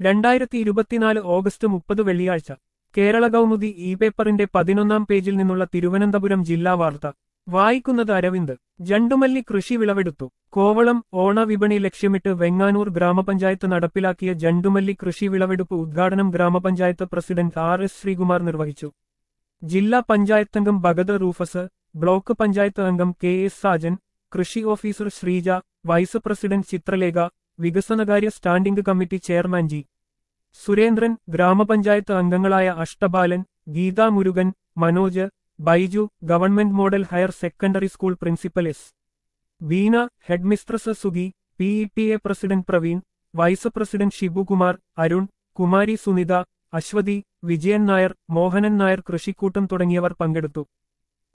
2024 August 30 വെള്ളിയാഴ്ച Kerala Kaumudi E പേപ്പറിന്റെ 11-ാം പേജിൽ നിന്നുള്ള തിരുവനന്തപുരം ജില്ലാ വാർത്ത വായിക്കുന്നത് അരവിന്ദ്. ജണ്ടുമല്ലി കൃഷി വിളവെടുത്തു. കോവളം ഓണവിപണി ലക്ഷ്യമിട്ട് വെങ്ങാനൂർ ഗ്രാമപഞ്ചായത്ത് നടപ്പിലാക്കിയ ജണ്ടുമല്ലി കൃഷി വിളവെടുപ്പ് ഉദ്ഘാടനം ഗ്രാമപഞ്ചായത്ത് പ്രസിഡന്റ് RS ശ്രീകുമാർ നിർവഹിച്ചു. ജില്ലാ പഞ്ചായത്തംഗം ഭഗത് റൂഫസ്, ബ്ലോക്ക് പഞ്ചായത്ത് അംഗം KS സാജൻ, കൃഷി officer Sreeja, vice president Chithralekha, വികസനകാര്യ standing committee chairman G. Surendran, ഗ്രാമപഞ്ചായത്ത് അംഗങ്ങളായ Ashtabalan, Geetha Murukan, Manoj, Baiju, government model higher secondary school principal S. Veena, headmistress Sugi, PTA president Praveen, vice president Shibukumar, Arun, Kumari Sunitha, Aswathy, Vijayan Nair, Mohanan Nair കൃഷിക്കൂട്ടം തുടങ്ങിയവർ പങ്കെടുത്തു.